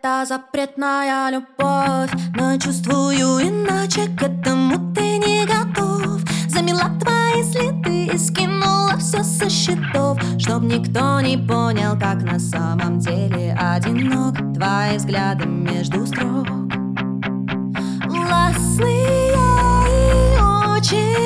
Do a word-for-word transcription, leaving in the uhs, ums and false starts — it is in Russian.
Это запретная любовь, но чувствую иначе, к этому ты не готов. Замела твои следы и скинула все со счетов, чтоб никто не понял, как на самом деле одинок. Твои взгляды между строк властные и очень